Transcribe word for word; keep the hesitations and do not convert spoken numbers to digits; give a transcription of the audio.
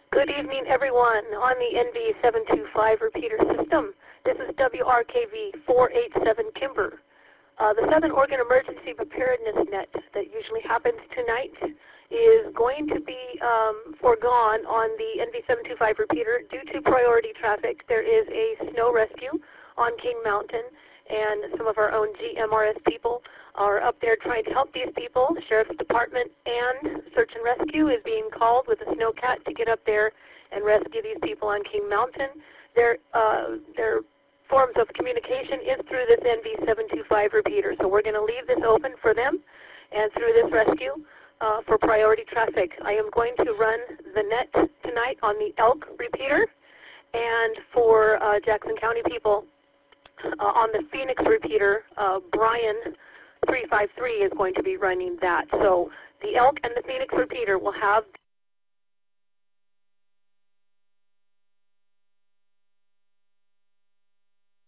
Good evening, everyone, on the N V seven two five repeater system. This is W R K V four eight seven Kimber. Uh, the Southern Oregon Emergency Preparedness Net that usually happens tonight is going to be um, foregone on the N V seven two five repeater due to priority traffic. There is a snow rescue on King Mountain, and some of our own G M R S people are up there trying to help these people. The Sheriff's Department and Search and Rescue is being called with a snowcat to get up there and rescue these people on King Mountain. Their, uh, their forms of communication is through this N V seven two five repeater, so we're going to leave this open for them and through this rescue uh, for priority traffic. I am going to run the net tonight on the Elk repeater, and for uh, Jackson County people, Uh, on the Phoenix repeater, uh, Brian three five three is going to be running that. So the Elk and the Phoenix repeater will have